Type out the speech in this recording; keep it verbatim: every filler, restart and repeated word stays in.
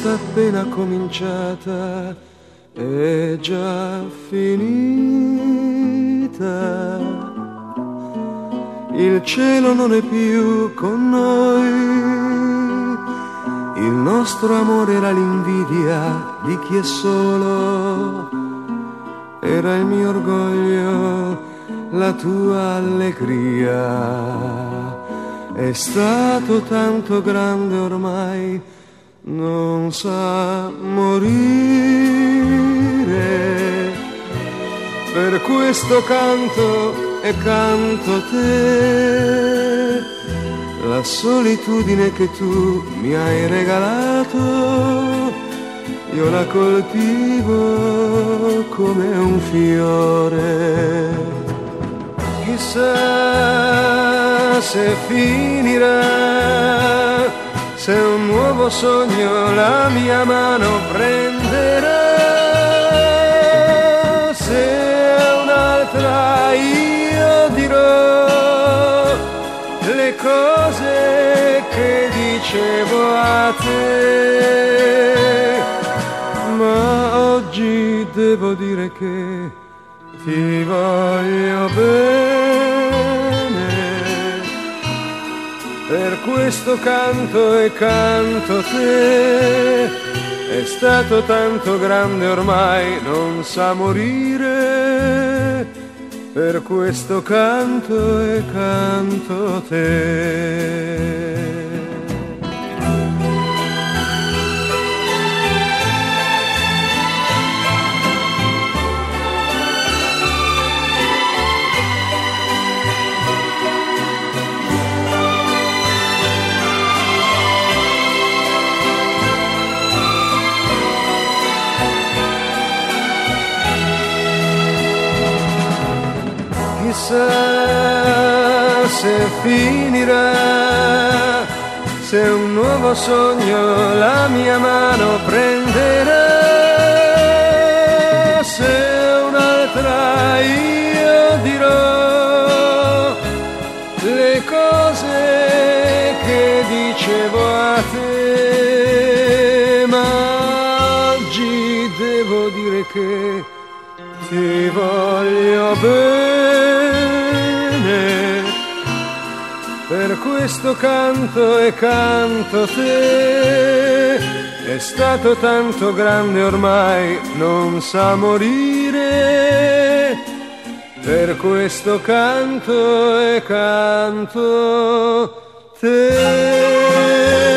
festa appena cominciata è già finita. Il cielo non è più con noi, il nostro amore era l'invidia di chi è solo, era il mio orgoglio, la tua allegria. È stato tanto grande ormai, non sa morire. Per questo canto e canto te, la solitudine che tu mi hai regalato, io la coltivo come un fiore. Chissà se finirà, se un nuovo sogno la mia mano prenderà, se un'altra io dirò le cose che dicevo a te. Ma oggi devo dire che ti voglio bene, per questo canto e canto te. È stato tanto grande ormai, non sa morire, per questo canto e canto te. Chissà se finirà, se un nuovo sogno la mia mano prenderà, se un'altra io dirò le cose che dicevo a te. Ma oggi devo dire che ti voglio bene, per questo canto e canto te. È stato tanto grande ormai, non sa morire, per questo canto e canto te.